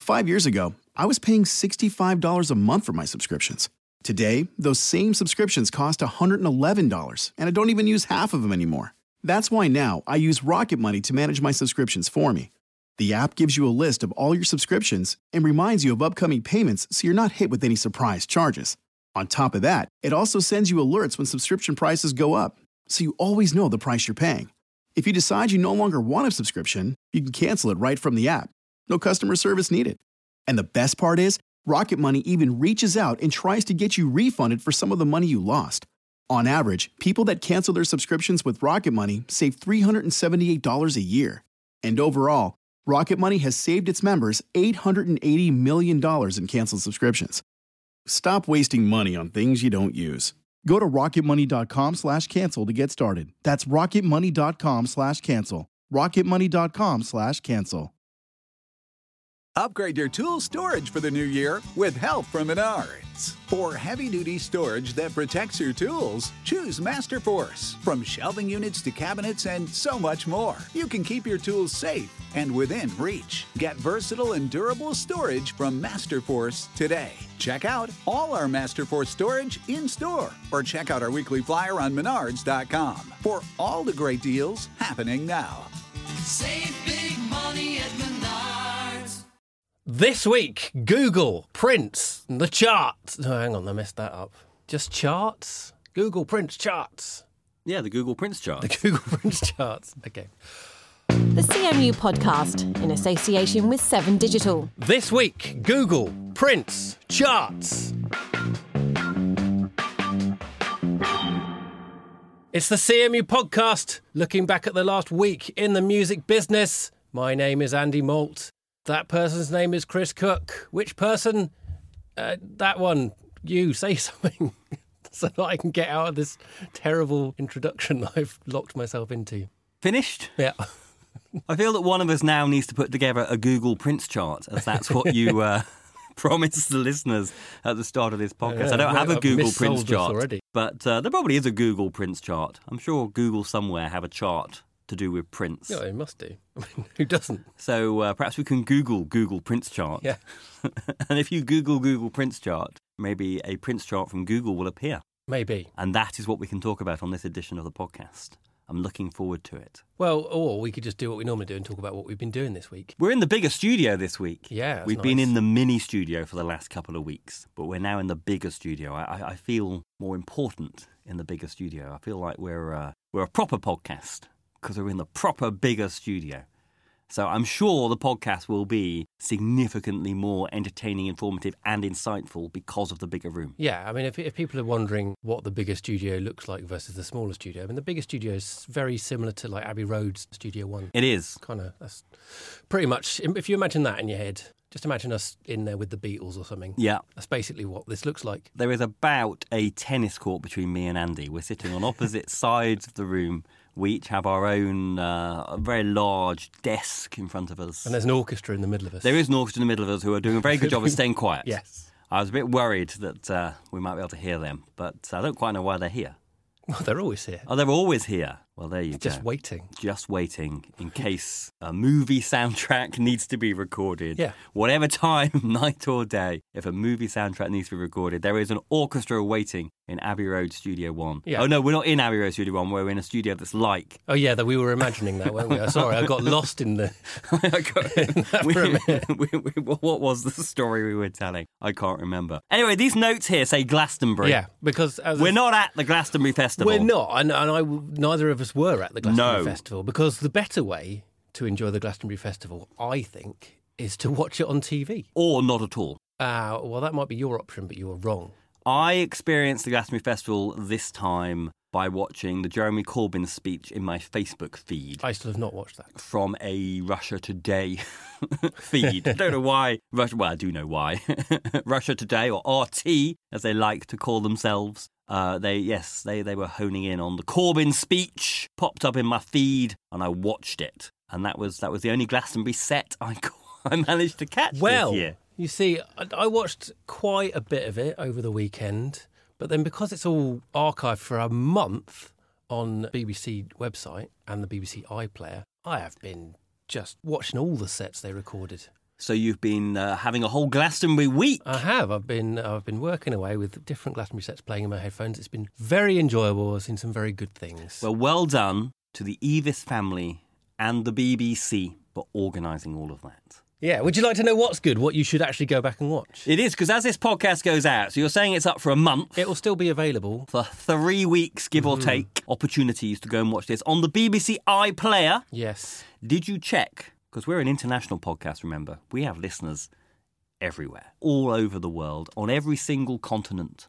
5 years ago, I was paying $65 a month for my subscriptions. Today, those same subscriptions cost $111, and I don't even use half of them anymore. That's why now I use Rocket Money to manage my subscriptions for me. The app gives you a list of all your subscriptions and reminds you of upcoming payments so you're not hit with any surprise charges. On top of that, it also sends you alerts when subscription prices go up, so you always know the price you're paying. If you decide you no longer want a subscription, you can cancel it right from the app. No customer service needed. And the best part is, Rocket Money even reaches out and tries to get you refunded for some of the money you lost. On average, people that cancel their subscriptions with Rocket Money save $378 a year. And overall, Rocket Money has saved its members $880 million in canceled subscriptions. Stop wasting money on things you don't use. Go to rocketmoney.com/cancel to get started. That's rocketmoney.com/cancel. rocketmoney.com/cancel. Upgrade your tool storage for the new year with help from Menards. For heavy-duty storage that protects your tools, choose Masterforce. From shelving units to cabinets and so much more, you can keep your tools safe and within reach. Get versatile and durable storage from Masterforce today. Check out all our Masterforce storage in-store or check out our weekly flyer on Menards.com for all the great deals happening now. Save big money at Menards. This week, Google prints the charts. Oh, hang on, I messed that up. Just charts? Google prints charts. Yeah, the Google Prints chart. The Google prints charts. Okay. The CMU podcast in association with 7 Digital. This week, Google prints charts. It's the CMU podcast, looking back at the last week in the music business. My name is Andy Malt. That person's name is Chris Cook. Which person? That one. You, say something so that I can get out of this terrible introduction that I've locked myself into. Finished? Yeah. I feel that one of us now needs to put together a Google Prints chart, as that's what you promised the listeners at the start of this podcast. I don't have a Google Prints chart already. But there probably is a Google Prints chart. I'm sure Google somewhere have a chart to do with prints. Yeah, it must do. I mean, who doesn't? So perhaps we can Google Prints chart. Yeah. And if you Google Prints chart, maybe a Prints chart from Google will appear. Maybe. And that is what we can talk about on this edition of the podcast. I'm looking forward to it. Well, or we could just do what we normally do and talk about what we've been doing this week. We're in the bigger studio this week. Yeah, We've been in the mini studio for the last couple of weeks, but we're now in the bigger studio. I feel more important in the bigger studio. I feel like we're a proper podcast because we're in the proper bigger studio. So I'm sure the podcast will be significantly more entertaining, informative and insightful because of the bigger room. Yeah, I mean, if people are wondering what the bigger studio looks like versus the smaller studio, I mean, the bigger studio is very similar to like Abbey Road's Studio One. It is. That's pretty much, if you imagine that in your head, just imagine us in there with the Beatles or something. Yeah. That's basically what this looks like. There is about a tennis court between me and Andy. We're sitting on opposite sides of the room. We each have our own very large desk in front of us. And there's an orchestra in the middle of us. There is an orchestra in the middle of us who are doing a very good job of staying quiet. Yes. I was a bit worried that we might be able to hear them, but I don't quite know why they're here. Well, they're always here. Oh, they're always here. Well, there you go. Just waiting. Just waiting in case a movie soundtrack needs to be recorded. Yeah. Whatever time, night or day, if a movie soundtrack needs to be recorded, there is an orchestra waiting in Abbey Road Studio One. Yeah. Oh, no, we're not in Abbey Road Studio One. We're in a studio that's like... Oh, yeah, that we were imagining that, weren't we? Sorry, I got lost in the... What was the story we were telling? I can't remember. Anyway, these notes here say Glastonbury. Yeah, because... We're not at the Glastonbury Festival. We're not, and neither of us were at the Glastonbury Festival, because the better way to enjoy the Glastonbury Festival, I think, is to watch it on TV. Or not at all. Well, that might be your option, but you were wrong. I experienced the Glastonbury Festival this time by watching the Jeremy Corbyn speech in my Facebook feed. I still have not watched that. From a Russia Today feed. I don't know why. Well, I do know why. Russia Today, or RT, as they like to call themselves. They were honing in on the Corbyn speech, popped up in my feed, and I watched it. And that was the only Glastonbury set I managed to catch this year. You see, I watched quite a bit of it over the weekend, but then because it's all archived for a month on BBC website and the BBC iPlayer, I have been just watching all the sets they recorded. So you've been having a whole Glastonbury week. I have. I've been working away with different Glastonbury sets playing in my headphones. It's been very enjoyable. I've seen some very good things. Well done to the Evis family and the BBC for organising all of that. Yeah, would you like to know what's good, what you should actually go back and watch? It is, because as this podcast goes out, so you're saying it's up for a month. It will still be available. For 3 weeks, give or take, opportunities to go and watch this on the BBC iPlayer. Yes. Did you check? Because we're an international podcast, remember. We have listeners everywhere, all over the world, on every single continent,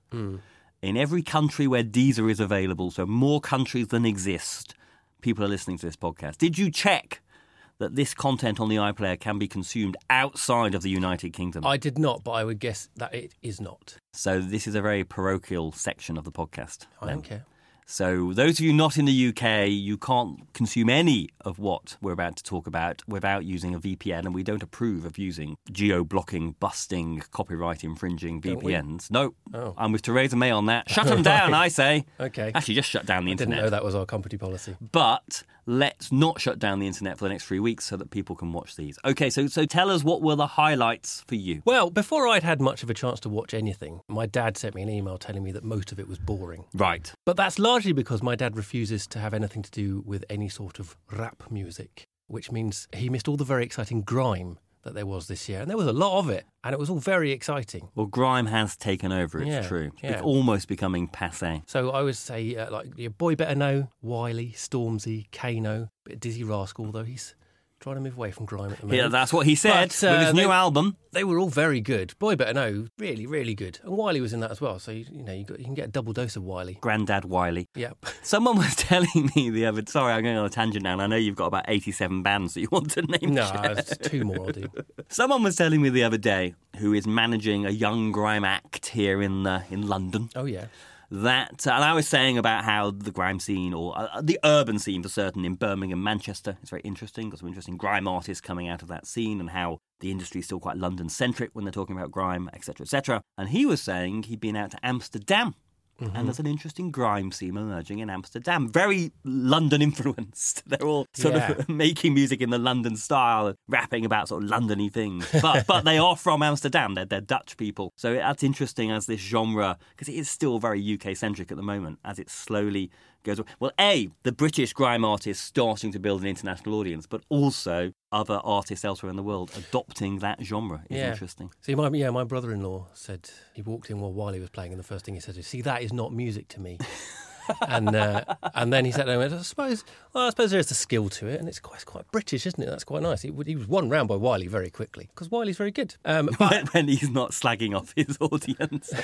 in every country where Deezer is available, so more countries than exist, people are listening to this podcast. Did you check that this content on the iPlayer can be consumed outside of the United Kingdom? I did not, but I would guess that it is not. So this is a very parochial section of the podcast. I don't care. So those of you not in the UK, you can't consume any of what we're about to talk about without using a VPN, and we don't approve of using geo-blocking, busting, copyright infringing VPNs. No, I'm with Theresa May on that. Shut them down, I say. Okay. Actually, just shut down the internet. I didn't know that was our company policy. But let's not shut down the internet for the next 3 weeks so that people can watch these. Okay, so tell us, what were the highlights for you? Well, before I'd had much of a chance to watch anything, my dad sent me an email telling me that most of it was boring. Right. But that's largely because my dad refuses to have anything to do with any sort of rap music, which means he missed all the very exciting grime that there was this year. And there was a lot of it, and it was all very exciting. Well, grime has taken over, it's true. It's almost becoming passé. So I would say, like, your Boy Better Know, Wiley, Stormzy, Kano, bit of Dizzy Rascal, though he's trying to move away from grime at the moment. Yeah, that's what he said with his new album. They were all very good. Boy Better Know, really, really good. And Wiley was in that as well. So, you can get a double dose of Wiley. Grandad Wiley. Yep. Someone was telling me the other... Sorry, I'm going on a tangent now, and I know you've got about 87 bands that you want to name. No, it's 2 more I'll do. Someone was telling me the other day, who is managing a young grime act here in London. Oh, yeah. And I was saying about how the grime scene, or the urban scene for certain, in Birmingham, Manchester, is very interesting. Got some interesting grime artists coming out of that scene, and how the industry is still quite London-centric when they're talking about grime, etc., etc. And he was saying he'd been out to Amsterdam, and there's an interesting grime scene emerging in Amsterdam. Very London-influenced. They're all sort of making music in the London style, rapping about sort of London-y things. But they are from Amsterdam. They're Dutch people. So that's interesting as this genre, because it is still very UK-centric at the moment, as it slowly goes... Well, the British grime artists starting to build an international audience, but also other artists elsewhere in the world adopting that genre is interesting. See, my brother-in-law said he walked in while Wiley was playing, and the first thing he said is, "See, that is not music to me." and then he sat down and went, I suppose there's a skill to it, and it's quite British, isn't it? That's quite nice. He was won round by Wiley very quickly, because Wiley's very good. When he's not slagging off his audience,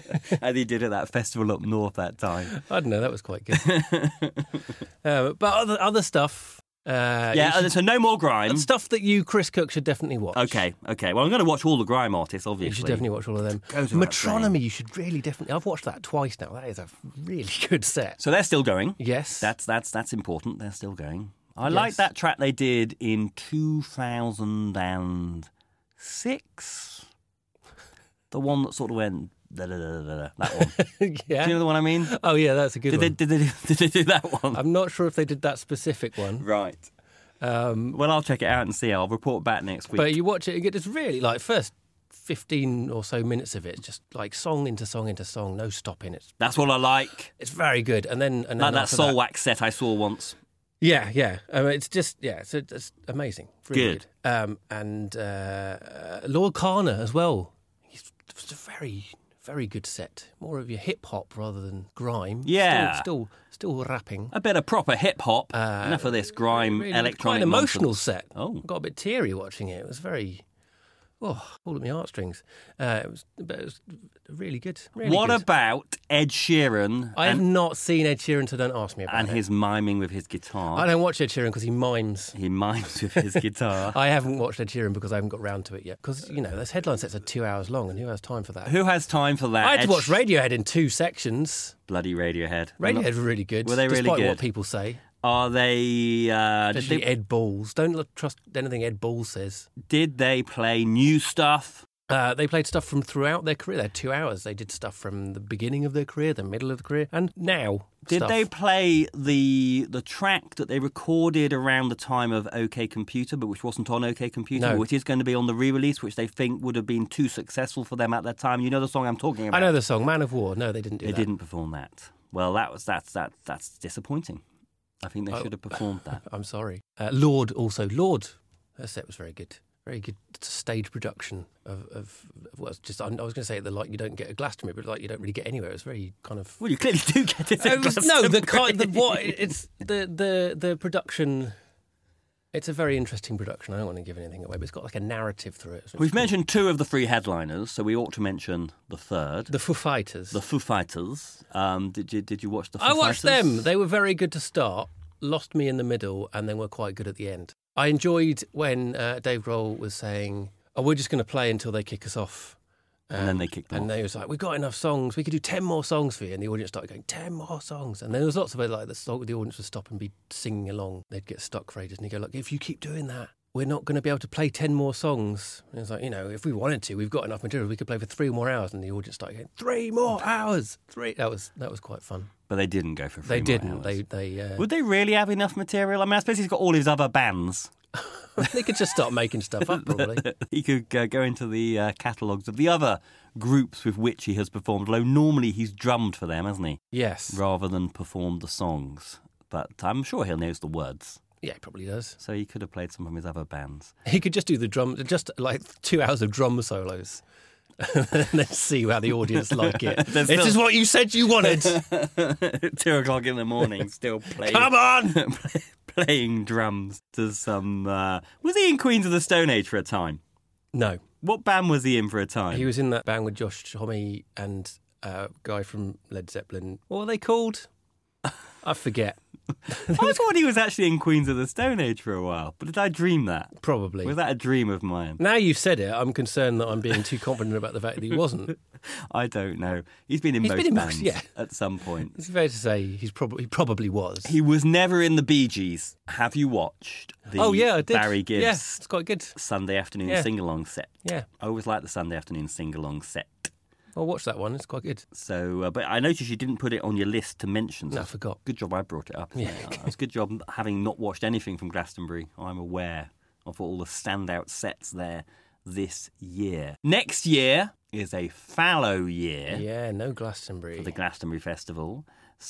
as he did at that festival up north that time. I don't know, that was quite good. But other stuff... so no more grime. Stuff that you, Chris Cook, should definitely watch. Okay. Well, I'm going to watch all the grime artists, obviously. You should definitely watch all of them. Metronomy, you should really definitely... I've watched that twice now. That is a really good set. So they're still going. Yes. That's important. They're still going. I like that track they did in 2006. The one that sort of went... That one. Yeah. Do you know the one I mean? Oh, yeah, that's a good one. Did they do that one? I'm not sure if they did that specific one. Right. Well, I'll check it out and see. I'll report back next week. But you watch it, it's really, like, first 15 or so minutes of it, just like song into song into song, no stopping. That's what I like. It's very good. And then like that Soulwax set I saw once. Yeah. It's just, it's amazing. Really good. And Lord Kana as well. It was a very... very good set. More of your hip-hop rather than grime. Yeah. Still rapping. A bit of proper hip-hop. Enough of this grime, really, electronic quite an emotional nonsense. set. I got a bit teary watching it. It was very... pulled at my heartstrings. It was really good. What about Ed Sheeran? I have not seen Ed Sheeran, so don't ask me about it. And his miming with his guitar. I don't watch Ed Sheeran because he mimes. He mimes with his guitar. I haven't watched Ed Sheeran because I haven't got round to it yet. Because, those headline sets are 2 hours long, and who has time for that? Who has time for that? I had to watch Radiohead in two sections. Bloody Radiohead. Radiohead were really good. Were they really despite good? What people say. Are they... Especially Ed Balls. Don't trust anything Ed Balls says. Did they play new stuff? They played stuff from throughout their career. They're 2 hours. They did stuff from the beginning of their career, the middle of the career, and now. Did stuff. they play the track that they recorded around the time of OK Computer, but which wasn't on OK Computer, No. which is going to be on the re-release, which they think would have been too successful for them at that time? You know the song I'm talking about? I know the song, Man of War. No, they didn't do that. They didn't perform that. Well, that's disappointing. I think they should have performed that. I'm sorry. Lord also. Lord, her set was very good. Very good stage production of well, it's just I was going to say like you don't get a Glastonbury, but like you don't really get anywhere. It was very kind of. Well, you clearly do get it. The production. It's a very interesting production. I don't want to give anything away, but it's got like a narrative through it. So We've mentioned two of the three headliners, so we ought to mention the third. the Foo Fighters. The Foo Fighters. Did you watch the Foo I Fighters? watched them. They were very good to start, lost me in the middle, and then were quite good at the end. I enjoyed when Dave Grohl was saying, "Oh, we're just going to play until they kick us off." And then they kicked them and off. they was like, "We've got enough songs. We could do 10 more songs for you." And the audience started going, 10 more songs. And there was lots of it, like the audience would stop and be singing along. They'd get stuck for ages. And he'd go, "Look, if you keep doing that, we're not going to be able to play 10 more songs." And it's like, if we wanted to, we've got enough material. We could play for 3 more hours. And the audience started going, 3 more hours. 3. That was quite fun. But they didn't go for 3 They more didn't. hours. They Would they really have enough material? I mean, I suppose he's got all his other bands. they could just start making stuff up, probably. He could go into the catalogues of the other groups with which he has performed, although normally he's drummed for them, hasn't he? Yes. Rather than performed the songs. But I'm sure he knows the words. Yeah, he probably does. So he could have played some from his other bands. He could just do the drum, just like 2 hours of drum solos. And then see how the audience like it. This is what you said you wanted. 2 o'clock in the morning, still playing. Come on! Playing drums to some. Was he in Queens of the Stone Age for a time? No. What band was he in for a time? He was in that band with Josh Homme and a guy from Led Zeppelin. What were they called? I forget. I thought he was actually in Queens of the Stone Age for a while, but did I dream that? Probably. Was that a dream of mine? Now you've said it, I'm concerned that I'm being too confident about the fact that he wasn't. I don't know. He's been in He's most been in most, bands yeah. at some point. It's fair to say he probably was. He was never in the Bee Gees. Have you watched the I did. Barry Gibbs Yeah, it's quite good. Sunday afternoon Yeah. sing-along set? Yeah. I always like the Sunday afternoon sing-along set. I'll watch that one. It's quite good. So, but I noticed you didn't put it on your list to mention. No, I forgot. Good job I brought it up. Yeah. It's a good job having not watched anything from Glastonbury. I'm aware of all the standout sets there this year. Next year is a fallow year Yeah, no Glastonbury. for the Glastonbury Festival.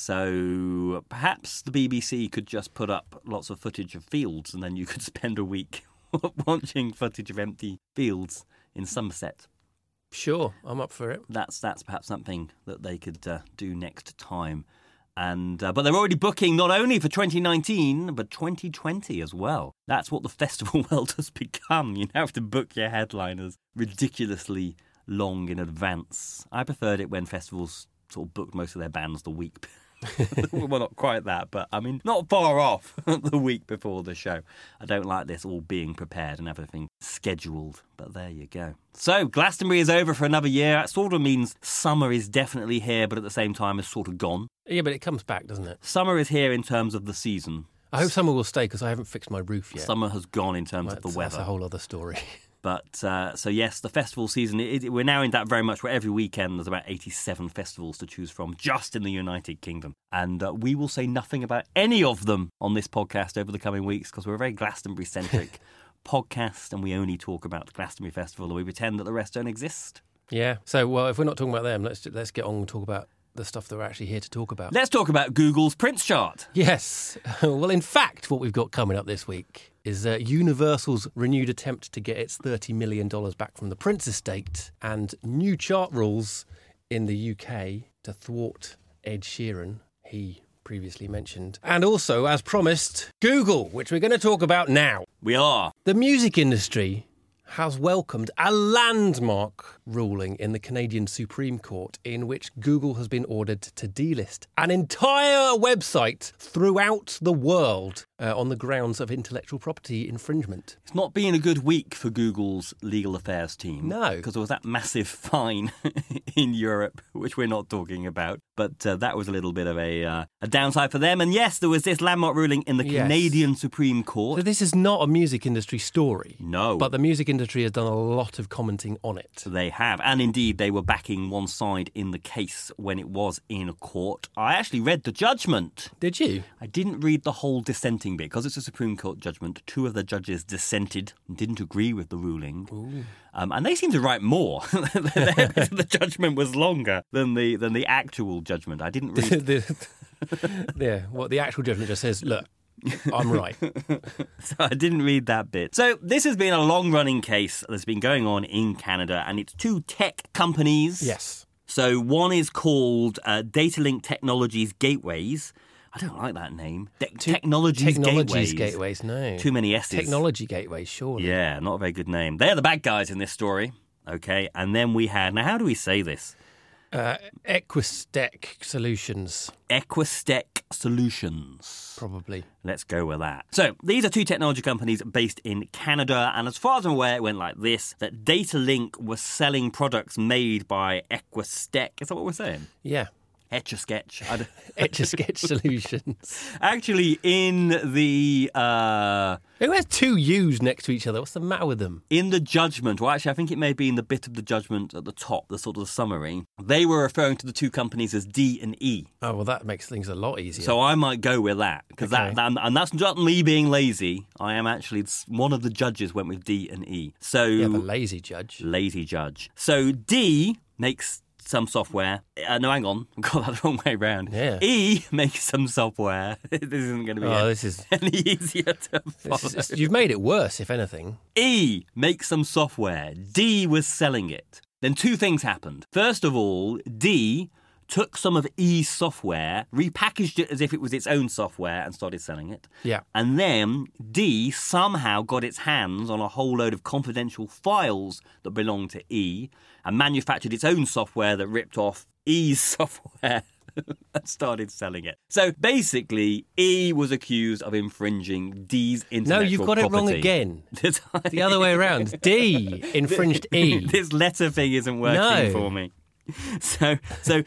So perhaps the BBC could just put up lots of footage of fields and then you could spend a week watching footage of empty fields in Somerset. Sure, I'm up for it. That's perhaps something that they could do next time. And but they're already booking not only for 2019, but 2020 as well. That's what the festival world has become. You now have to book your headliners ridiculously long in advance. I preferred it when festivals sort of booked most of their bands the week. Well, not quite that, but I mean, not far off the week before the show. I don't like this all being prepared and everything scheduled, but there you go. So, Glastonbury is over for another year. That sort of means summer is definitely here, but at the same time is sort of gone. Yeah, but it comes back, doesn't it? Summer is here in terms of the season. I hope summer will stay because I haven't fixed my roof yet. Summer has gone in terms of the weather. That's a whole other story. But, so yes, the festival season, we're now in that very much where every weekend there's about 87 festivals to choose from just in the United Kingdom. And we will say nothing about any of them on this podcast over the coming weeks because we're a very Glastonbury-centric podcast and we only talk about the Glastonbury Festival and we pretend that the rest don't exist. Yeah. So, well, if we're not talking about them, let's get on and talk about the stuff that we're actually here to talk about. Let's talk about Google's Prince chart. Yes. Well, in fact, what we've got coming up this week is Universal's renewed attempt to get its $30 million back from the Prince estate and new chart rules in the UK to thwart Ed Sheeran, he previously mentioned. And also, as promised, Google, which we're going to talk about now. We are. The music industry has welcomed a landmark ruling in the Canadian Supreme Court in which Google has been ordered to delist an entire website throughout the world on the grounds of intellectual property infringement. It's not been a good week for Google's legal affairs team. No. Because there was that massive fine in Europe, which we're not talking about. But that was a little bit of a downside for them. And yes, there was this landmark ruling in the Canadian Supreme Court. So this is not a music industry story. No. But the music industry has done a lot of commenting on it. They have. And indeed, they were backing one side in the case when it was in court. I actually read the judgment. Did you? I didn't read the whole dissenting bit. Because it's a Supreme Court judgment, 2 of the judges dissented and didn't agree with the ruling. And they seemed to write more. The judgment was longer than the actual judgment. I didn't read... the actual judgment just says, look, I'm right. So I didn't read that bit. So this has been a long-running case that's been going on in Canada, and it's 2 tech companies. Yes. So one is called Datalink Technologies Gateways. I don't like that name. Technologies Gateways, no. Too many S's. Technology Gateways, surely. Yeah, not a very good name. They're the bad guys in this story. Okay, and then we had... Now, how do we say this? Equistec Solutions. Equistec Solutions. Probably. Let's go with that. So, these are 2 technology companies based in Canada, and as far as I'm aware, it went like this, that Datalink was selling products made by Equistec. Is that what we're saying? Yeah. Etch-a-Sketch. Etch-a-Sketch Solutions. Actually, in the... Who has 2 U's next to each other? What's the matter with them? In the judgment, well, actually, I think it may be in the bit of the judgment at the top, the sort of the summary, they were referring to the 2 companies as D and E. Oh, well, that makes things a lot easier. So I might go with that, because Okay. and that's not me being lazy. I am actually... One of the judges went with D and E. So... You have a lazy judge. Lazy judge. So D makes... some software. No, hang on. I got that the wrong way round. Yeah. E makes some software. This isn't going to be any easier to follow. You've made it worse, if anything. E makes some software. D was selling it. Then 2 things happened. First of all, D took some of E's software, repackaged it as if it was its own software and started selling it. Yeah. And then D somehow got its hands on a whole load of confidential files that belonged to E and manufactured its own software that ripped off E's software and started selling it. So basically, E was accused of infringing D's intellectual property. No, you've got it wrong again. The other way around. D infringed E. This letter thing isn't working for me. So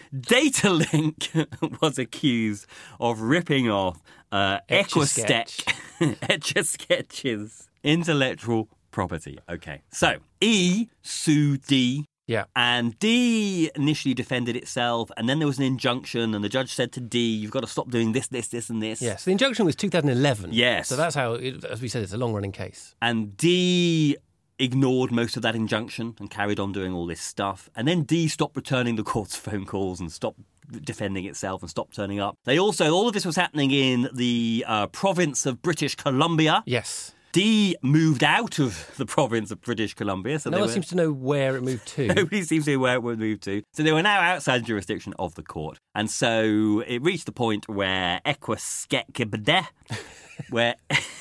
Datalink was accused of ripping off Equistec Etch-a-Sketch's intellectual property. Okay, so E sued D. Yeah. And D initially defended itself, and then there was an injunction, and the judge said to D, you've got to stop doing this, and this. Yes, the injunction was 2011. Yes. So that's how, as we said, it's a long-running case. And D ignored most of that injunction and carried on doing all this stuff. And then D stopped returning the court's phone calls and stopped defending itself and stopped turning up. All of this was happening in the province of British Columbia. Yes. D moved out of the province of British Columbia. So no one seems to know where it moved to. Nobody seems to know where it would move to. So they were now outside jurisdiction of the court. And so it reached the point where Equistec, where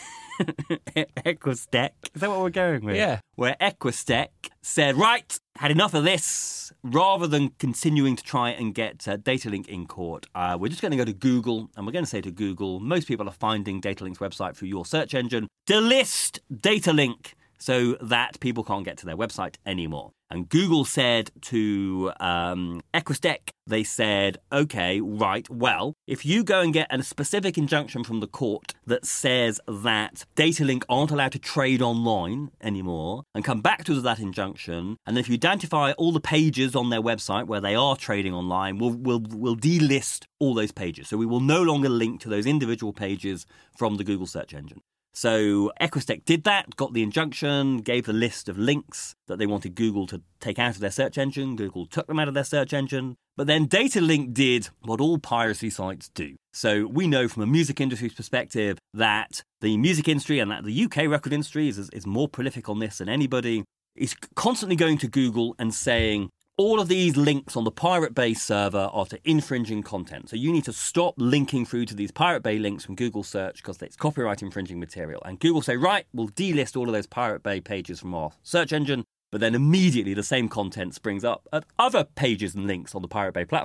Equistec, is that what we're going with? Yeah. Where Equistec said, right, had enough of this. Rather than continuing to try and get Datalink in court, we're just going to go to Google, and we're going to say to Google, most people are finding Datalink's website through your search engine. Delist Datalink so that people can't get to their website anymore. And Google said to Equistec, they said, OK, right, well, if you go and get a specific injunction from the court that says that Datalink aren't allowed to trade online anymore and come back to us with that injunction, and then if you identify all the pages on their website where they are trading online, we'll delist all those pages. So we will no longer link to those individual pages from the Google search engine. So Equistec did that, got the injunction, gave the list of links that they wanted Google to take out of their search engine. Google took them out of their search engine. But then Datalink did what all piracy sites do. So we know from a music industry's perspective that the music industry and that the UK record industry is more prolific on this than anybody. Is constantly going to Google and saying, all of these links on the Pirate Bay server are to infringing content. So you need to stop linking through to these Pirate Bay links from Google search because it's copyright infringing material. And Google say, right, we'll delist all of those Pirate Bay pages from our search engine. But then immediately the same content springs up at other pages and links on the Pirate Bay platform.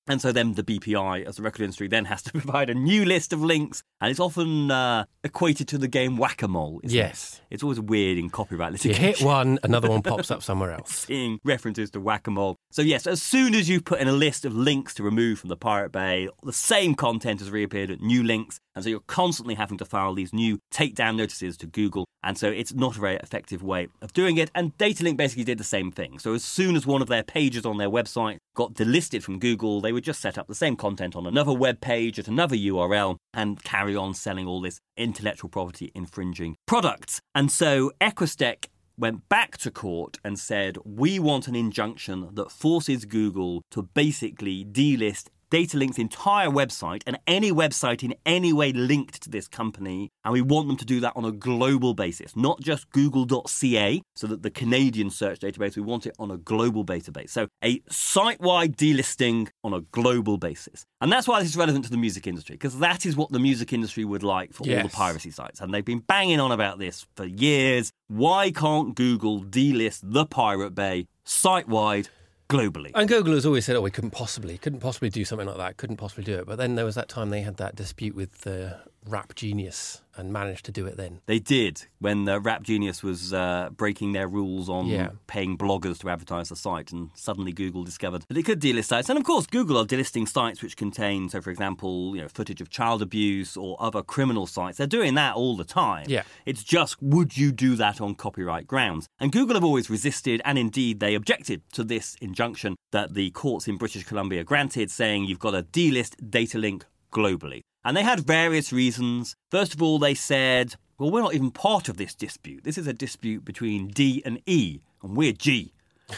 And so then the BPI, as the record industry, then has to provide a new list of links. And it's often equated to the game Whack-A-Mole, isn't Yes. it? It's always weird in copyright You litigation. hit one, another one pops up somewhere else. Seeing references to Whack-A-Mole. So yes, as soon as you put in a list of links to remove from the Pirate Bay, the same content has reappeared at new links. And so you're constantly having to file these new takedown notices to Google. And so it's not a very effective way of doing it. And Datalink basically did the same thing. So as soon as one of their pages on their website got delisted from Google, they would just set up the same content on another web page at another URL and carry on selling all this intellectual property infringing products. And so Equistec went back to court and said, we want an injunction that forces Google to basically delist Datalink's entire website and any website in any way linked to this company, and we want them to do that on a global basis, not just google.ca, so that the Canadian search database, we want it on a global database. So a site-wide delisting on a global basis. And that's why this is relevant to the music industry, because that is what the music industry would like for all the piracy sites. And they've been banging on about this for years. Why can't Google delist the Pirate Bay site-wide globally? And Google has always said, we couldn't possibly do something like that, couldn't possibly do it. But then there was that time they had that dispute with Rap Genius and managed to do it then. They did, when Rap Genius was breaking their rules on paying bloggers to advertise the site, and suddenly Google discovered that it could delist sites. And of course, Google are delisting sites which contain, so for example, footage of child abuse or other criminal sites. They're doing that all the time. Yeah. It's just, would you do that on copyright grounds? And Google have always resisted, and indeed they objected to this injunction that the courts in British Columbia granted, saying you've got to delist Datalink globally. And they had various reasons. First of all, they said, well, we're not even part of this dispute. This is a dispute between D and E, and we're G.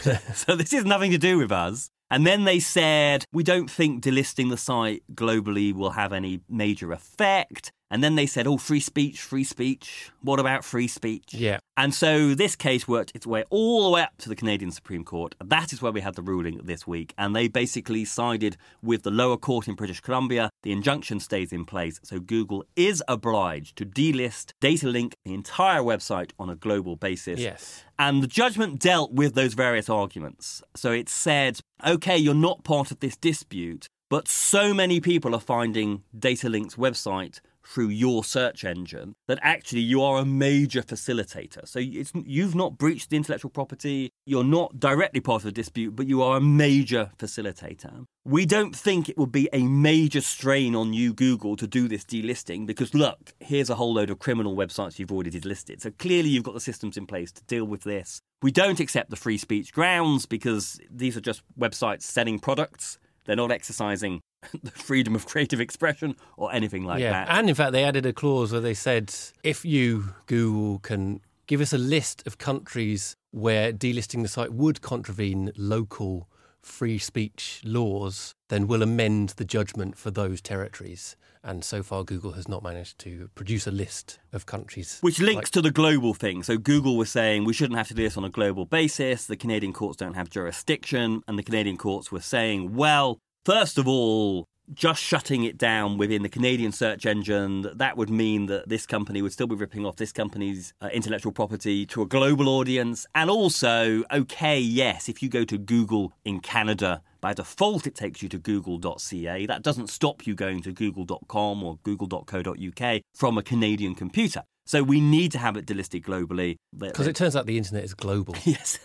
So this has nothing to do with us. And then they said, we don't think delisting the site globally will have any major effect. And then they said, free speech. What about free speech? Yeah. And so this case worked its way all the way up to the Canadian Supreme Court. That is where we had the ruling this week. And they basically sided with the lower court in British Columbia. The injunction stays in place. So Google is obliged to delist Datalink, the entire website, on a global basis. Yes. And the judgment dealt with those various arguments. So it said, OK, you're not part of this dispute, but so many people are finding Datalink's website through your search engine that actually you are a major facilitator. So you've not breached the intellectual property, you're not directly part of the dispute, but you are a major facilitator. We don't think it would be a major strain on you, Google, to do this delisting because, look, here's a whole load of criminal websites you've already delisted. So clearly you've got the systems in place to deal with this. We don't accept the free speech grounds because these are just websites selling products. They're not exercising the freedom of creative expression or anything like that. And in fact, they added a clause where they said, if you, Google, can give us a list of countries where delisting the site would contravene local free speech laws, then we'll amend the judgment for those territories. And so far, Google has not managed to produce a list of countries. Which links to the global thing. So Google was saying we shouldn't have to do this on a global basis. The Canadian courts don't have jurisdiction. And the Canadian courts were saying, well, first of all, just shutting it down within the Canadian search engine, that would mean that this company would still be ripping off this company's intellectual property to a global audience. And also, okay, yes, if you go to Google in Canada, by default, it takes you to google.ca. That doesn't stop you going to google.com or google.co.uk from a Canadian computer. So we need to have it delisted globally. Because it turns out the internet is global. Yes,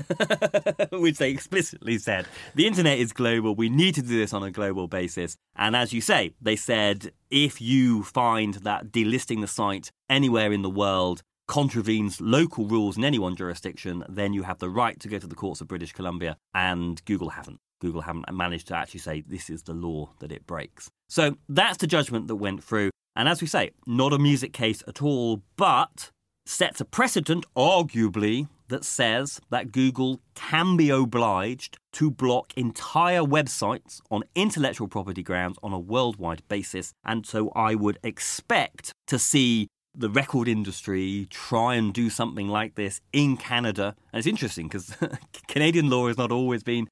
which they explicitly said. The internet is global. We need to do this on a global basis. And as you say, they said, if you find that delisting the site anywhere in the world contravenes local rules in any one jurisdiction, then you have the right to go to the courts of British Columbia. And Google haven't. Google haven't managed to actually say this is the law that it breaks. So that's the judgment that went through. And as we say, not a music case at all, but sets a precedent, arguably, that says that Google can be obliged to block entire websites on intellectual property grounds on a worldwide basis. And so I would expect to see the record industry try and do something like this in Canada. And it's interesting because Canadian law has not always been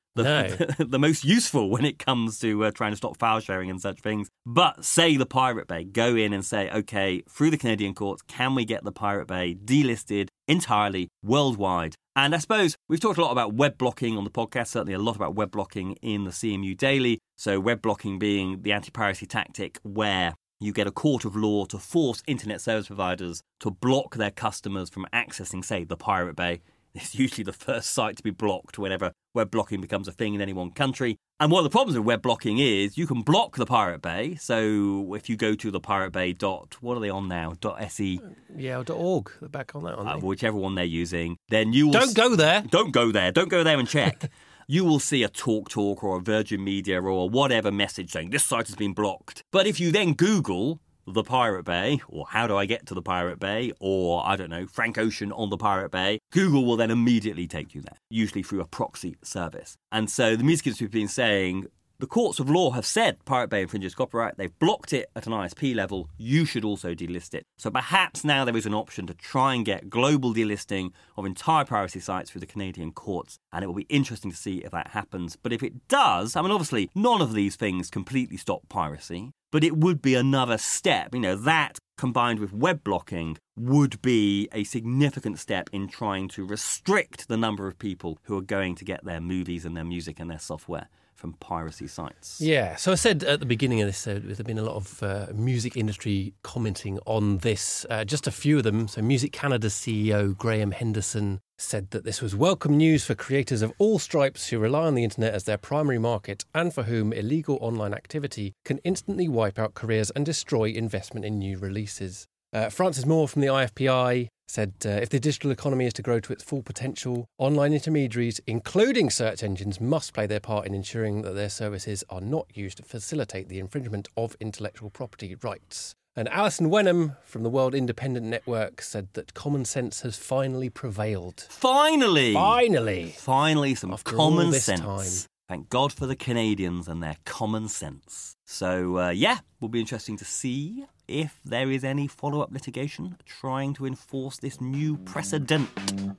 the most useful when it comes to trying to stop file sharing and such things. But say the Pirate Bay, go in and say, OK, through the Canadian courts, can we get the Pirate Bay delisted entirely worldwide? And I suppose we've talked a lot about web blocking on the podcast, certainly a lot about web blocking in the CMU Daily. So web blocking being the anti-piracy tactic where you get a court of law to force internet service providers to block their customers from accessing, say, the Pirate Bay. It's usually the first site to be blocked whenever web blocking becomes a thing in any one country. And one of the problems with web blocking is you can block the Pirate Bay. So if you go to the Pirate Bay what are they on now? .se. Yeah, .org. They're back on that, aren't they? Whichever one they're using. Then you will Don't go there. Don't go there. Don't go there and check. You will see a TalkTalk or a Virgin Media or whatever message saying this site has been blocked. But if you then Google the Pirate Bay, or how do I get to the Pirate Bay, or, I don't know, Frank Ocean on the Pirate Bay, Google will then immediately take you there, usually through a proxy service. And so the music industry have been saying, the courts of law have said Pirate Bay infringes copyright. They've blocked it at an ISP level. You should also delist it. So perhaps now there is an option to try and get global delisting of entire piracy sites through the Canadian courts. And it will be interesting to see if that happens. But if it does, I mean, obviously, none of these things completely stop piracy. But it would be another step. You know, that combined with web blocking would be a significant step in trying to restrict the number of people who are going to get their movies and their music and their software from piracy sites. Yeah, so I said at the beginning of this, there have been a lot of music industry commenting on this. Just a few of them. So Music Canada's CEO, Graham Henderson, said that this was welcome news for creators of all stripes who rely on the internet as their primary market and for whom illegal online activity can instantly wipe out careers and destroy investment in new releases. Francis Moore from the IFPI said if the digital economy is to grow to its full potential, online intermediaries, including search engines, must play their part in ensuring that their services are not used to facilitate the infringement of intellectual property rights. And Alison Wenham from the World Independent Network said that common sense has finally prevailed. Finally! Finally, some After common all this sense. time. Thank God for the Canadians and their common sense. So, will be interesting to see if there is any follow-up litigation trying to enforce this new precedent.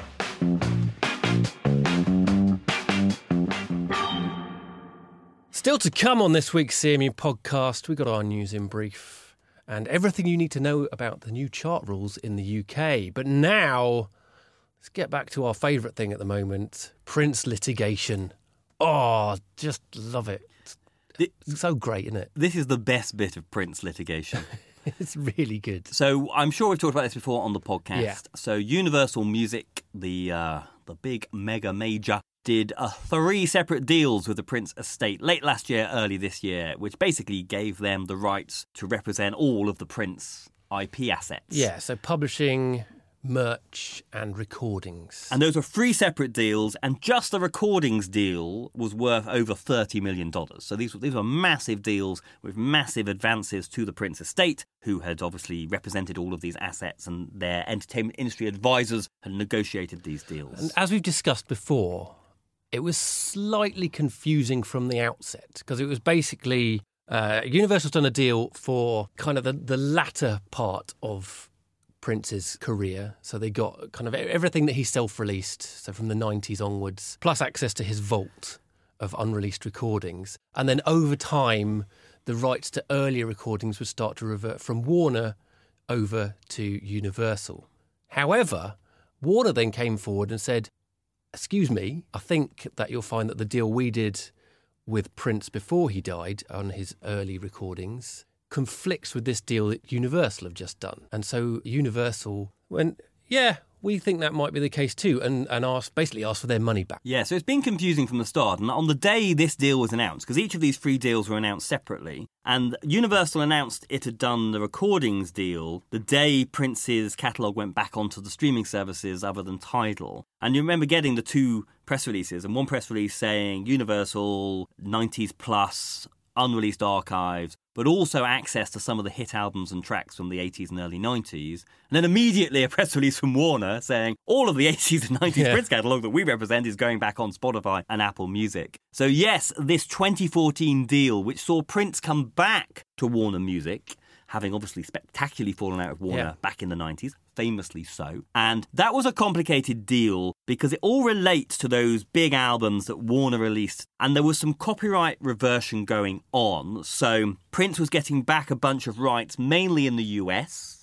Still to come on this week's CMU podcast, we got our news in brief and everything you need to know about the new chart rules in the UK. But now, let's get back to our favourite thing at the moment, Prince litigation. Oh, just love it. It's so great, isn't it? This is the best bit of Prince litigation. It's really good. So I'm sure we've talked about this before on the podcast. Yeah. So Universal Music, the big mega major, did 3 separate deals with the Prince estate late last year, early this year, which basically gave them the rights to represent all of the Prince IP assets. Yeah, so publishing, merch and recordings. And those were 3 separate deals, and just the recordings deal was worth over $30 million. So these were massive deals with massive advances to the Prince estate, who had obviously represented all of these assets, and their entertainment industry advisors had negotiated these deals. And as we've discussed before, it was slightly confusing from the outset, because it was basically Universal's done a deal for kind of the latter part of Prince's career. So they got kind of everything that he self-released, so from the 90s onwards, plus access to his vault of unreleased recordings. And then over time, the rights to earlier recordings would start to revert from Warner over to Universal. However, Warner then came forward and said, excuse me, I think that you'll find that the deal we did with Prince before he died on his early recordings conflicts with this deal that Universal have just done. And so Universal went, yeah, we think that might be the case too, and basically asked for their money back. Yeah, so it's been confusing from the start. And on the day this deal was announced, because each of these 3 deals were announced separately, and Universal announced it had done the recordings deal the day Prince's catalogue went back onto the streaming services other than Tidal. And you remember getting the 2 press releases, and one press release saying Universal, 90s plus, unreleased archives, but also access to some of the hit albums and tracks from the 80s and early 90s. And then immediately a press release from Warner saying all of the 80s and 90s Prince catalogue that we represent is going back on Spotify and Apple Music. So yes, this 2014 deal, which saw Prince come back to Warner Music, having obviously spectacularly fallen out with Warner back in the 90s, famously so. And that was a complicated deal because it all relates to those big albums that Warner released. And there was some copyright reversion going on. So Prince was getting back a bunch of rights, mainly in the US.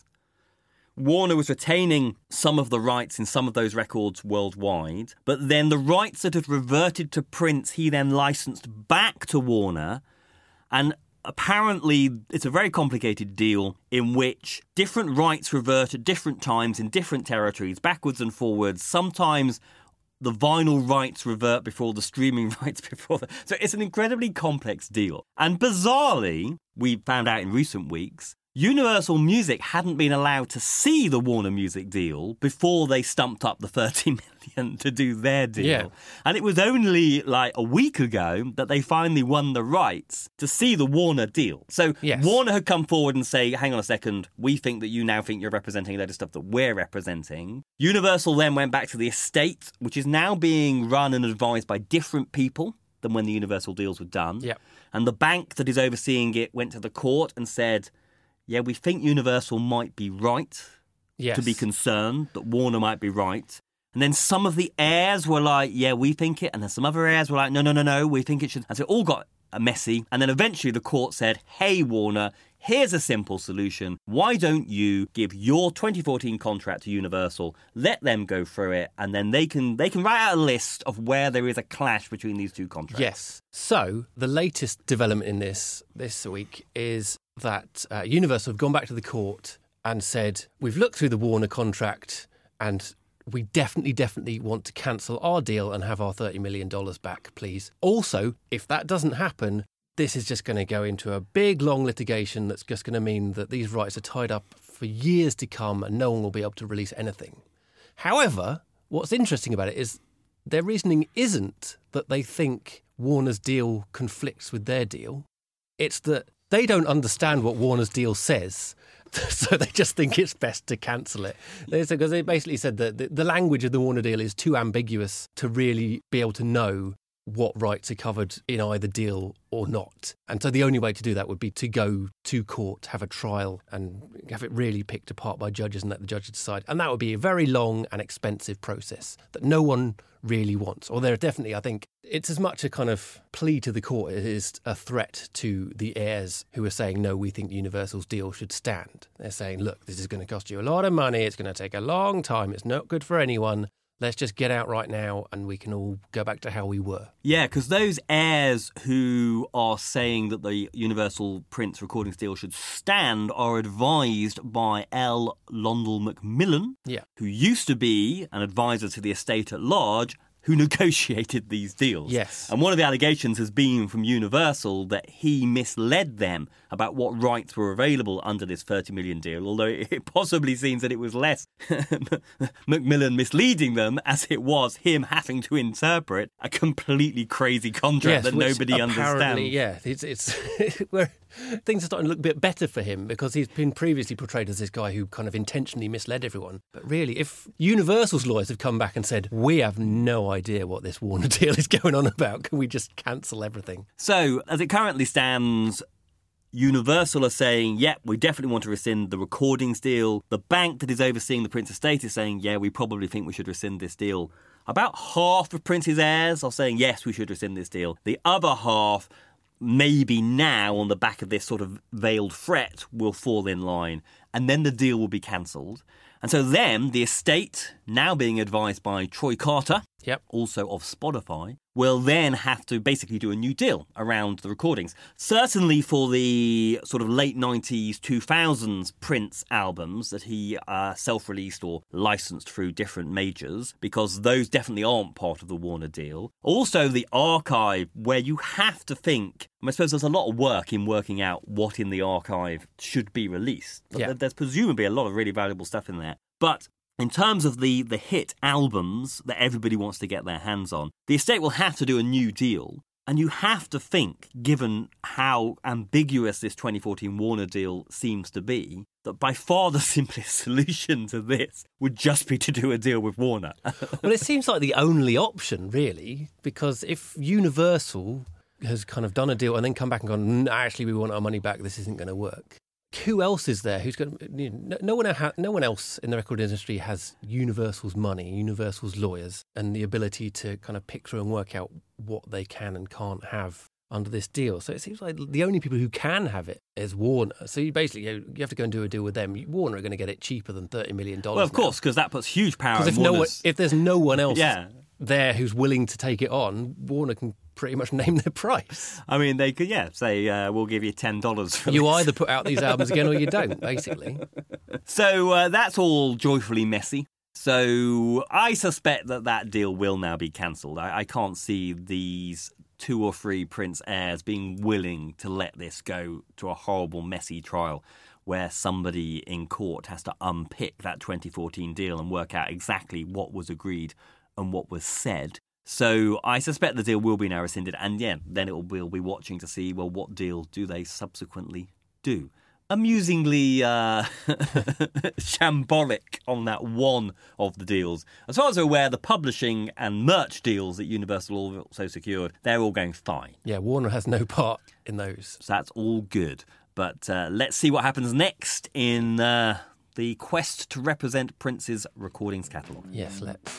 Warner was retaining some of the rights in some of those records worldwide. But then the rights that had reverted to Prince, he then licensed back to Warner. And apparently, it's a very complicated deal in which different rights revert at different times in different territories, backwards and forwards. Sometimes the vinyl rights revert before the streaming rights before the... So it's an incredibly complex deal. And bizarrely, we found out in recent weeks, Universal Music hadn't been allowed to see the Warner Music deal before they stumped up the $30 million to do their deal. Yeah. And it was only like a week ago that they finally won the rights to see the Warner deal. So Warner had come forward and say, hang on a second, we think that you now think you're representing a load of stuff that we're representing. Universal then went back to the estate, which is now being run and advised by different people than when the Universal deals were done. Yep. And the bank that is overseeing it went to the court and said, yeah, we think Universal might be right to be concerned, that Warner might be right. And then some of the heirs were like, yeah, we think it. And then some other heirs were like, no, we think it should. And so it all got messy. And then eventually the court said, hey, Warner, here's a simple solution. Why don't you give your 2014 contract to Universal, let them go through it, and then they can write out a list of where there is a clash between these two contracts. Yes. So the latest development in this week is that Universal have gone back to the court and said, we've looked through the Warner contract and we definitely want to cancel our deal and have our $30 million back, please. Also, if that doesn't happen, this is just going to go into a big, long litigation that's just going to mean that these rights are tied up for years to come and no one will be able to release anything. However, what's interesting about it is their reasoning isn't that they think Warner's deal conflicts with their deal. It's that they don't understand what Warner's deal says, so they just think it's best to cancel it. Because they basically said that the language of the Warner deal is too ambiguous to really be able to know what rights are covered in either deal or not. And so the only way to do that would be to go to court, have a trial, and have it really picked apart by judges and let the judges decide. And that would be a very long and expensive process that no one really wants. Or there definitely, I think, it's as much a kind of plea to the court as it is a threat to the heirs who are saying, no, we think Universal's deal should stand. They're saying, look, this is going to cost you a lot of money. It's going to take a long time. It's not good for anyone. Let's just get out right now and we can all go back to how we were. Yeah, because those heirs who are saying that the Universal Prince recordings deal should stand are advised by L. Londell Macmillan, who used to be an advisor to the estate at large, who negotiated these deals. Yes. And one of the allegations has been from Universal that he misled them about what rights were available under this $30 million deal, although it possibly seems that it was less Macmillan misleading them as it was him having to interpret a completely crazy contract that nobody understands. Yeah, it's where things are starting to look a bit better for him because he's been previously portrayed as this guy who kind of intentionally misled everyone. But really, if Universal's lawyers have come back and said, we have no idea what this Warner deal is going on about, can we just cancel everything? So, as it currently stands, Universal are saying, yep, we definitely want to rescind the recordings deal. The bank that is overseeing the Prince estate is saying, yeah, we probably think we should rescind this deal. About half of Prince's heirs are saying, yes, we should rescind this deal. The other half, maybe now on the back of this sort of veiled threat, will fall in line. And then the deal will be cancelled. And so then the estate, now being advised by Troy Carter, also of Spotify, will then have to basically do a new deal around the recordings. Certainly for the sort of late 90s, 2000s Prince albums that he self-released or licensed through different majors, because those definitely aren't part of the Warner deal. Also the archive, where you have to think, I suppose there's a lot of work in working out what in the archive should be released. There's presumably a lot of really valuable stuff in there. But in terms of the hit albums that everybody wants to get their hands on, the estate will have to do a new deal. And you have to think, given how ambiguous this 2014 Warner deal seems to be, that by far the simplest solution to this would just be to do a deal with Warner. Well, it seems like the only option, really, because if Universal has kind of done a deal and then come back and gone, actually, we want our money back, this isn't going to work. who else is there who's going to... No one else in the record industry has Universal's money, Universal's lawyers, and the ability to kind of pick through and work out what they can and can't have under this deal. So it seems like the only people who can have it is Warner. So you basically you have to go and do a deal with them. Warner are going to get it cheaper than $30 million. Well, of course, because that puts huge power in Warner's. If there's no one else there who's willing to take it on, Warner can pretty much name their price. I mean, they could, say, we'll give you $10 for You this. either put out these albums again or you don't, basically. So that's all joyfully messy. So I suspect that deal will now be cancelled. I can't see these 2 or 3 Prince heirs being willing to let this go to a horrible, messy trial where somebody in court has to unpick that 2014 deal and work out exactly what was agreed and what was said. So I suspect the deal will be now rescinded, and then we'll be watching to see, well, what deal do they subsequently do? Amusingly shambolic on that one of the deals. As far as we're aware, the publishing and merch deals that Universal also secured, they're all going fine. Yeah, Warner has no part in those. So that's all good. But let's see what happens next in the quest to represent Prince's recordings catalogue. Yes, let's.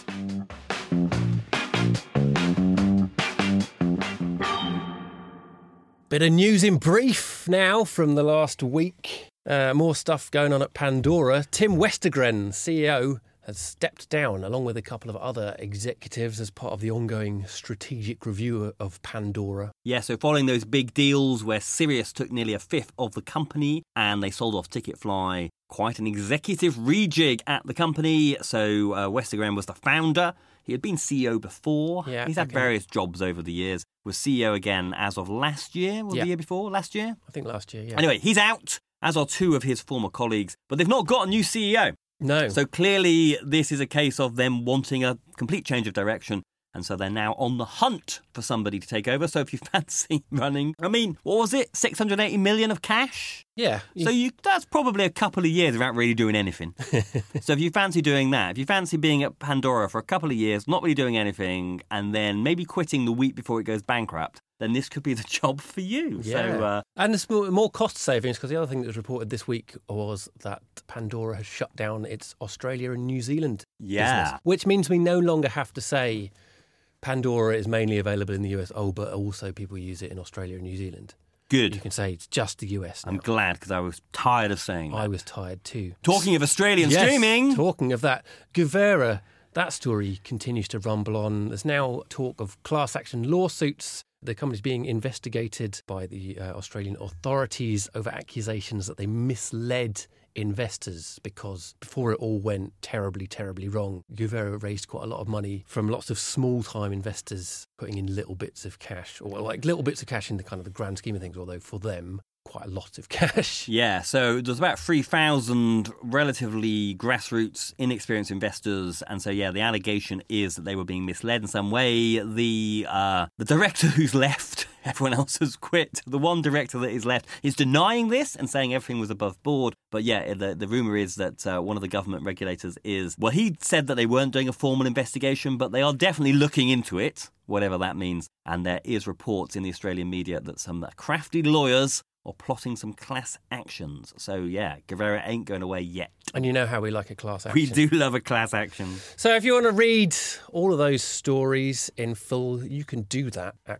Bit of news in brief now from the last week. More stuff going on at Pandora. Tim Westergren, CEO, has stepped down along with a couple of other executives as part of the ongoing strategic review of Pandora. Yeah, so following those big deals where Sirius took nearly a fifth of the company and they sold off Ticketfly, quite an executive rejig at the company. So Westergren was the founder. He had been CEO before. Yeah, he's had various jobs over the years. Was CEO again as of last year, or the year before? Last year? I think last year, yeah. Anyway, he's out, as are 2 of his former colleagues, but they've not got a new CEO. No. So clearly this is a case of them wanting a complete change of direction. And so they're now on the hunt for somebody to take over. So if you fancy running, I mean, what was it? 680 million of cash? Yeah. So that's probably a couple of years without really doing anything. So if you fancy doing that, if you fancy being at Pandora for a couple of years, not really doing anything, and then maybe quitting the week before it goes bankrupt, then this could be the job for you. Yeah. So, and there's more cost savings, because the other thing that was reported this week was that Pandora has shut down its Australia and New Zealand business, which means we no longer have to say Pandora is mainly available in the US, but also people use it in Australia and New Zealand. Good. You can say it's just the US now. I'm glad, because I was tired of saying that. I was tired too. Talking of Australian streaming. Talking of that, Guvera, that story continues to rumble on. There's now talk of class action lawsuits. The company's being investigated by the Australian authorities over accusations that they misled investors, because before it all went terribly, terribly wrong, Guvera raised quite a lot of money from lots of small-time investors putting in little bits of cash, or like little bits of cash in the kind of the grand scheme of things, although for them, quite a lot of cash. Yeah, so there's about 3,000 relatively grassroots, inexperienced investors, and so the allegation is that they were being misled in some way. The director who's left, everyone else has quit. The one director that is left is denying this and saying everything was above board. But the rumour is that one of the government regulators he said that they weren't doing a formal investigation, but they are definitely looking into it, whatever that means. And there is reports in the Australian media that some crafty lawyers or plotting some class actions. So, Guvera ain't going away yet. And you know how we like a class action. We do love a class action. So if you want to read all of those stories in full, you can do that at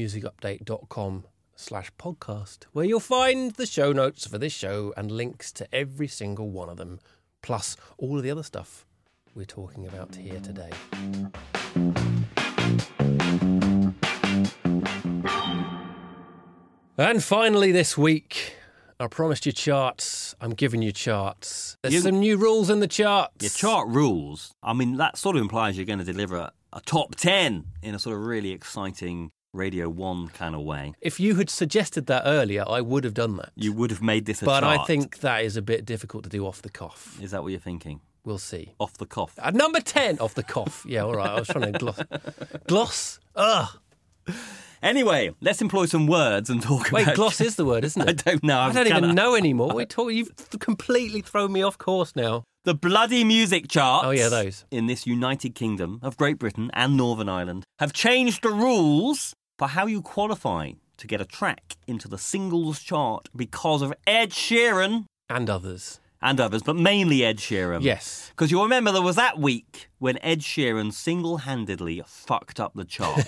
completemusicupdate.com/podcast, where you'll find the show notes for this show and links to every single one of them, plus all of the other stuff we're talking about here today. And finally this week, I promised you charts. I'm giving you charts. There's some new rules in the charts. Your chart rules. I mean, that sort of implies you're going to deliver a top 10 in a sort of really exciting Radio 1 kind of way. If you had suggested that earlier, I would have done that. You would have made this a chart. But I think that is a bit difficult to do off the cuff. Is that what you're thinking? We'll see. Off the cuff. At number 10, off the cuff. Yeah, all right. I was trying to gloss. Ugh. Anyway, let's employ some words and talk about... Wait, gloss is the word, isn't it? I don't know. I don't even know anymore. You've completely thrown me off course now. The bloody music charts... Oh, yeah, those. ...in this United Kingdom of Great Britain and Northern Ireland have changed the rules for how you qualify to get a track into the singles chart because of Ed Sheeran And others. and others, but mainly Ed Sheeran. Yes. Because you'll remember there was that week when Ed Sheeran single-handedly fucked up the chart.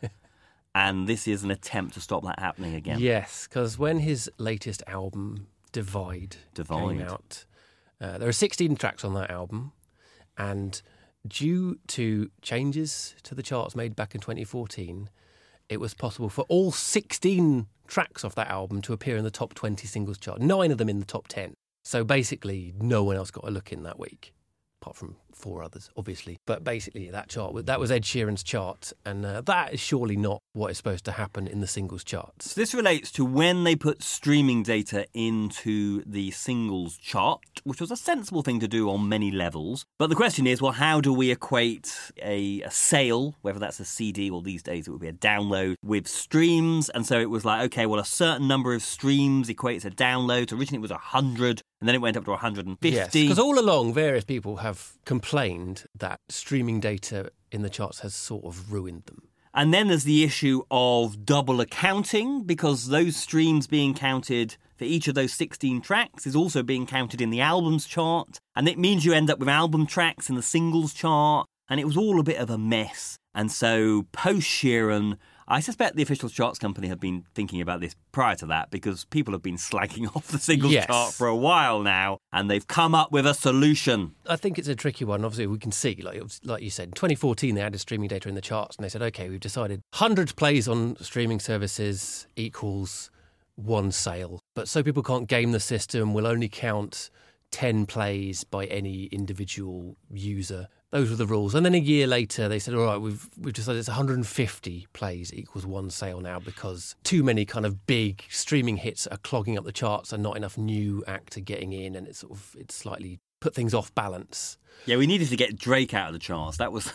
And this is an attempt to stop that happening again. Yes, because when his latest album, Divide. Came out, there are 16 tracks on that album, and due to changes to the charts made back in 2014, it was possible for all 16 tracks off that album to appear in the top 20 singles chart, 9 of them in the top 10. So basically, no one else got a look in that week, apart from 4 others, obviously. But basically, that was Ed Sheeran's chart, and that is surely not what is supposed to happen in the singles charts. So this relates to when they put streaming data into the singles chart, which was a sensible thing to do on many levels. But the question is, well, how do we equate a sale, whether that's a CD or these days it would be a download, with streams? And so it was like, okay, well, a certain number of streams equates a download. So originally it was 100, and then it went up to 150. Yes, because all along, various people have complained that streaming data in the charts has sort of ruined them. And then there's the issue of double accounting, because those streams being counted for each of those 16 tracks is also being counted in the albums chart. And it means you end up with album tracks in the singles chart. And it was all a bit of a mess. And so post Sheeran, I suspect the official charts company have been thinking about this prior to that, because people have been slagging off the singles chart for a while now, and they've come up with a solution. I think it's a tricky one. Obviously, we can see, like you said, in 2014 they added streaming data in the charts, and they said, OK, we've decided 100 plays on streaming services equals 1 sale. But so people can't game the system, we'll only count 10 plays by any individual user. Those were the rules. And then a year later, they said, all right, we've decided it's 150 plays equals 1 sale now, because too many kind of big streaming hits are clogging up the charts and not enough new acts are getting in, and it's slightly put things off balance. Yeah, we needed to get Drake out of the charts. That was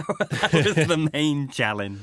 the main challenge.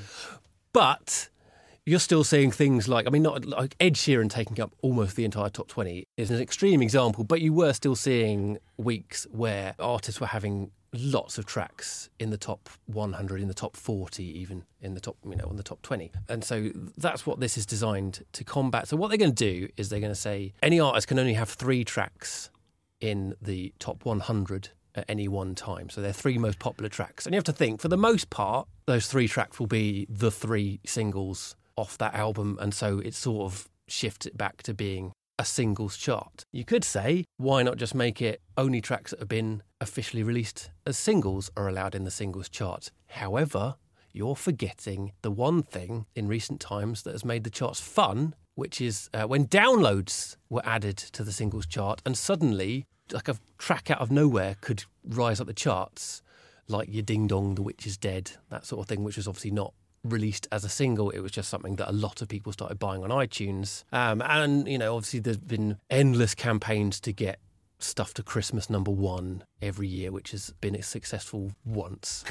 But you're still seeing things like, not like Ed Sheeran taking up almost the entire top 20 is an extreme example, but you were still seeing weeks where artists were having lots of tracks in the top 100, in the top 40, even in the top, on the top 20. And so that's what this is designed to combat. So what they're going to do is they're going to say any artist can only have 3 tracks in the top 100 at any one time. So they're 3 most popular tracks. And you have to think, for the most part, those 3 tracks will be the 3 singles off that album. And so it sort of shifts it back to being a singles chart. You could say, why not just make it only tracks that have been officially released as singles are allowed in the singles chart? However, you're forgetting the one thing in recent times that has made the charts fun, which is when downloads were added to the singles chart, and suddenly like a track out of nowhere could rise up the charts, like your Ding Dong, The Witch is Dead, that sort of thing, which was obviously not released as a single. It was just something that a lot of people started buying on iTunes. And, obviously there's been endless campaigns to get stuff to Christmas #1 every year, which has been successful once.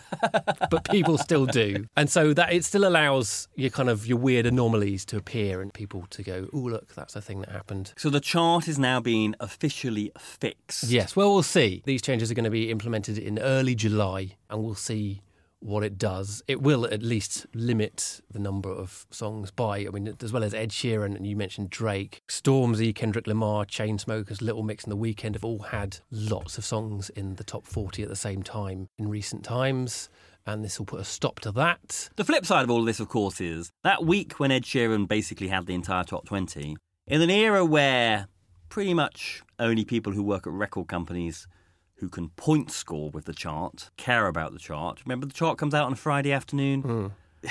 But people still do. And so that it still allows your weird anomalies to appear and people to go, oh, look, that's a thing that happened. So the chart is now being officially fixed. Yes, well, we'll see. These changes are going to be implemented in early July, and we'll see what it does. It will at least limit the number of songs by, as well as Ed Sheeran, and you mentioned Drake, Stormzy, Kendrick Lamar, Chainsmokers, Little Mix and The Weeknd have all had lots of songs in the top 40 at the same time in recent times, and this will put a stop to that. The flip side of all of this, of course, is that week when Ed Sheeran basically had the entire top 20, in an era where pretty much only people who work at record companies who can point score with the chart care about the chart. Remember, the chart comes out on a Friday afternoon?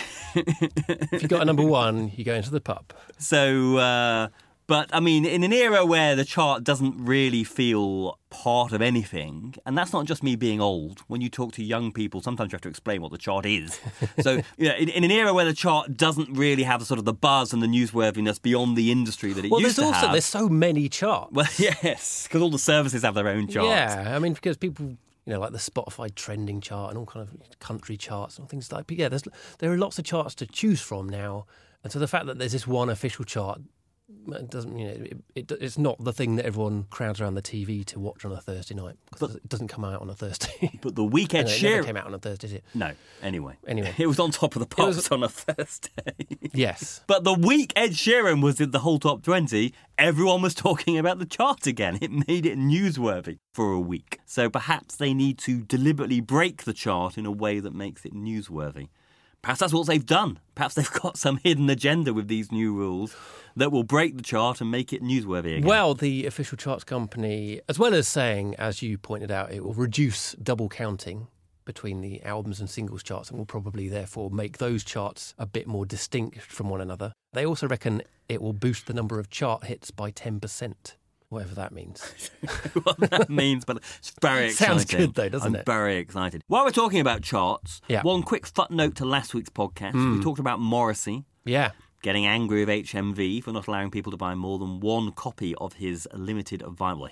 If you got a #1, you go into the pub. So, but in an era where the chart doesn't really feel part of anything, and that's not just me being old. When you talk to young people, sometimes you have to explain what the chart is. So, in an era where the chart doesn't really have sort of the buzz and the newsworthiness beyond the industry that it used to have. There's so many charts. Well, yes, because all the services have their own charts. Yeah, because people, like the Spotify trending chart and all kind of country charts and things like that. But yeah, there are lots of charts to choose from now. And so the fact that there's this one official chart, it doesn't, it's not the thing that everyone crowds around the TV to watch on a Thursday night, because it doesn't come out on a Thursday. But the weekend It never came out on a Thursday, did it? No, anyway. Anyway. It was on top of the pops on a Thursday. Yes. But the week Ed Sheeran was in the whole top 20, everyone was talking about the chart again. It made it newsworthy for a week. So perhaps they need to deliberately break the chart in a way that makes it newsworthy. Perhaps that's what they've done. Perhaps they've got some hidden agenda with these new rules that will break the chart and make it newsworthy again. Well, the official charts company, as well as saying, as you pointed out, it will reduce double counting between the albums and singles charts and will probably therefore make those charts a bit more distinct from one another. They also reckon it will boost the number of chart hits by 10%, whatever that means. What that means, but it's very exciting. Sounds good though, doesn't it? I'm very excited. While we're talking about charts, one quick footnote to last week's podcast. We talked about Morrissey. Yeah. Getting angry with HMV for not allowing people to buy more than one copy of his limited vinyl,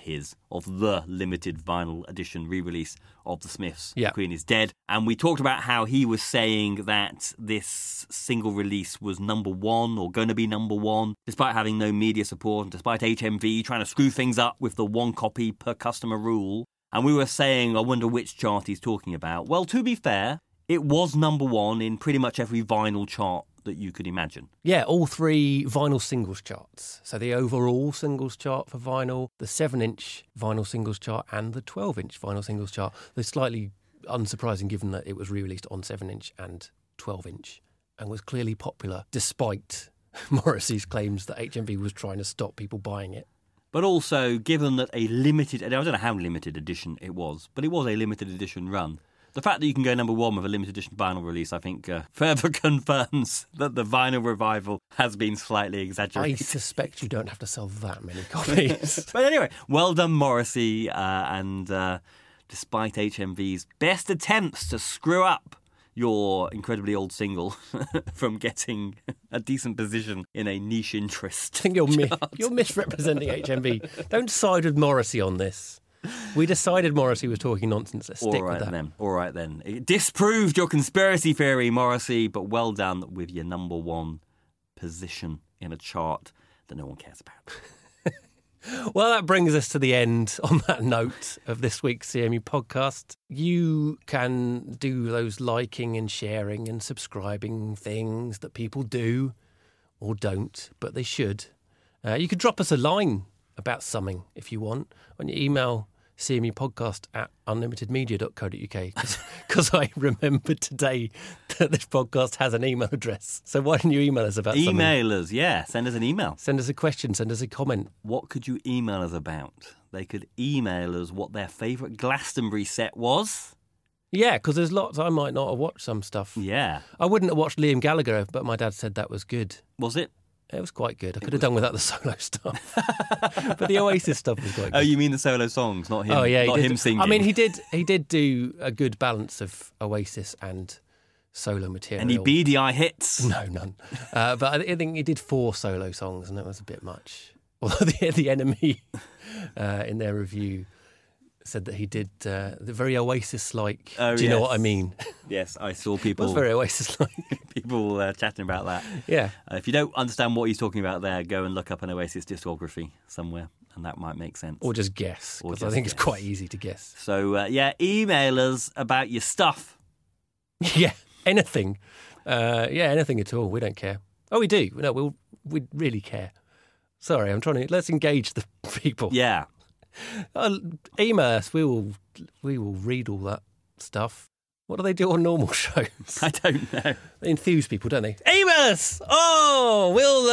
the limited vinyl edition re-release of The Smiths' The Queen is Dead. And we talked about how he was saying that this single release was number one or going to be number one, despite having no media support and despite HMV trying to screw things up with the one copy per customer rule. And we were saying, I wonder which chart he's talking about. Well, to be fair, it was number one in pretty much every vinyl chart that you could imagine. Yeah, all three vinyl singles charts. So the overall singles chart for vinyl, the 7-inch vinyl singles chart and the 12-inch vinyl singles chart. They're slightly unsurprising given that it was re-released on 7-inch and 12-inch and was clearly popular despite Morrissey's claims that HMV was trying to stop people buying it. But also, given that I don't know how limited edition it was, but it was a limited edition run. The fact that you can go number one with a limited edition vinyl release, I think, further confirms that the vinyl revival has been slightly exaggerated. I suspect you don't have to sell that many copies. But anyway, well done, Morrissey. And despite HMV's best attempts to screw up your incredibly old single from getting a decent position in a niche interest. I think you're misrepresenting HMV. Don't side with Morrissey on this. We decided Morrissey was talking nonsense. Let's stick with that. All right then. It disproved your conspiracy theory, Morrissey, but well done with your number one position in a chart that no one cares about. Well, that brings us to the end on that note of this week's CMU podcast. You can do those liking and sharing and subscribing things that people do or don't, but they should. You could drop us a line about something if you want on your email cmupodcast@unlimitedmedia.co.uk because I remembered today that this podcast has an email address. So why don't you email us about something? Email us, yeah. Send us an email. Send us a question, send us a comment. What could you email us about? They could email us what their favourite Glastonbury set was. Yeah, because there's lots I might not have watched some stuff. Yeah. I wouldn't have watched Liam Gallagher, but my dad said that was good. Was it? It was quite good. I could have done without the solo stuff. But the Oasis stuff was quite good. Oh, you mean the solo songs, not him? Oh, yeah. Not him singing. I mean, he did do a good balance of Oasis and solo material. Any beady eye hits? No, none. But I think he did 4 solo songs, and that was a bit much. Although the Enemy, in their review, said that he did the very Oasis-like. Oh, do you know what I mean? Yes, I saw people. It was very Oasis-like. People chatting about that. Yeah. If you don't understand what he's talking about there, go and look up an Oasis discography somewhere, and that might make sense. Or just guess, because I think it's quite easy to guess. So, email us about your stuff. Yeah, anything. Anything at all. We don't care. Oh, we do. No, we really care. Sorry, let's engage the people. Yeah. Email us. We will read all that stuff. What do they do on normal shows? I don't know. They enthuse people, don't they? Email us! Oh, we'll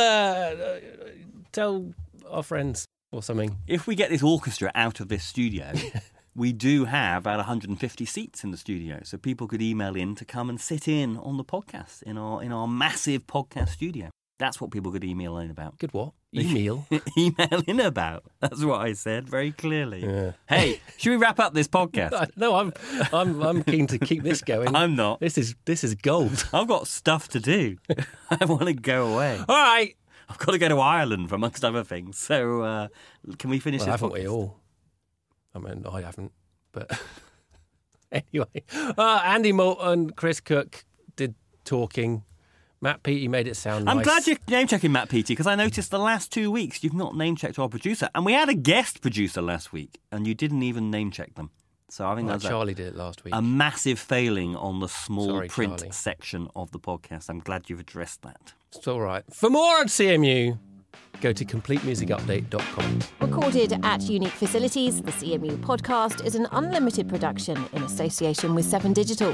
tell our friends or something. If we get this orchestra out of this studio, we do have about 150 seats in the studio, so people could email in to come and sit in on the podcast in our massive podcast studio. That's what people could email in about. Good what? Email? Email in about. That's what I said very clearly. Yeah. Hey, should we wrap up this podcast? No, I'm keen to keep this going. I'm not. This is gold. I've got stuff to do. I want to go away. All right. I've got to go to Ireland, amongst other things. So can we finish this haven't podcast? we all? I mean, I haven't. But anyway, Andy Moult and Chris Cook did talking. Matt Peaty made it sound nice. I'm glad you're name-checking Matt Peaty, because I noticed the last 2 weeks you've not name-checked our producer. And we had a guest producer last week, and you didn't even name-check them. So I think that's Charlie did it last week. a massive failing on the small Sorry, print Charlie. section of the podcast. I'm glad you've addressed that. It's all right. For more on CMU, go to completemusicupdate.com. Recorded at unique facilities, the CMU podcast is an unlimited production in association with 7 Digital.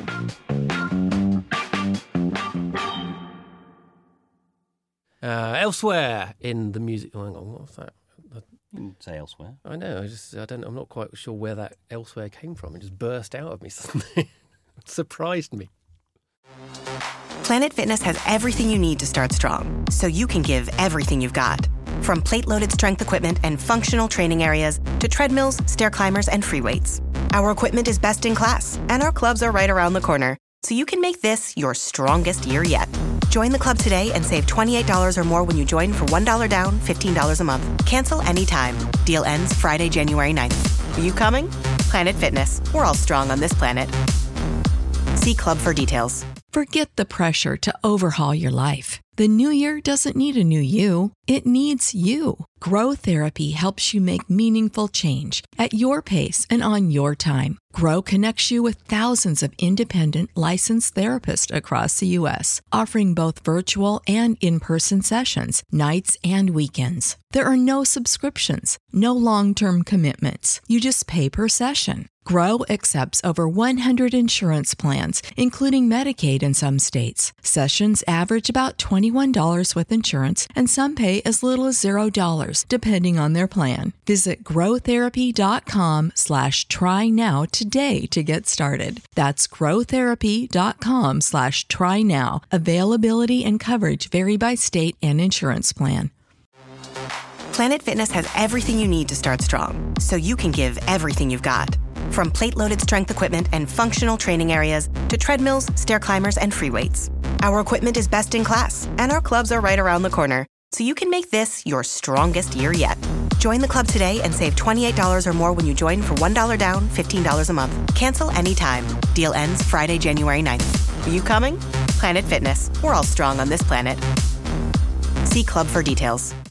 Elsewhere in the music... Oh, hang on, what's that? You can say elsewhere. I know, I'm not quite sure where that elsewhere came from. It just burst out of me suddenly. It surprised me. Planet Fitness has everything you need to start strong, so you can give everything you've got. From plate-loaded strength equipment and functional training areas to treadmills, stair climbers, and free weights. Our equipment is best in class, and our clubs are right around the corner, so you can make this your strongest year yet. Join the club today and save $28 or more when you join for $1 down, $15 a month. Cancel anytime. Deal ends Friday, January 9th. Are you coming? Planet Fitness. We're all strong on this planet. See club for details. Forget the pressure to overhaul your life. The new year doesn't need a new you. It needs you. Grow Therapy helps you make meaningful change at your pace and on your time. Grow connects you with thousands of independent licensed therapists across the U.S., offering both virtual and in-person sessions, nights and weekends. There are no subscriptions, no long-term commitments. You just pay per session. Grow accepts over 100 insurance plans, including Medicaid in some states. Sessions average about $21 with insurance, and some pay as little as $0, depending on their plan. Visit growtherapy.com/try now today to get started. That's growtherapy.com/try now. Availability and coverage vary by state and insurance plan. Planet Fitness has everything you need to start strong, so you can give everything you've got. From plate-loaded strength equipment and functional training areas to treadmills, stair climbers, and free weights. Our equipment is best in class, and our clubs are right around the corner, so you can make this your strongest year yet. Join the club today and save $28 or more when you join for $1 down, $15 a month. Cancel anytime. Deal ends Friday, January 9th. Are you coming? Planet Fitness. We're all strong on this planet. See club for details.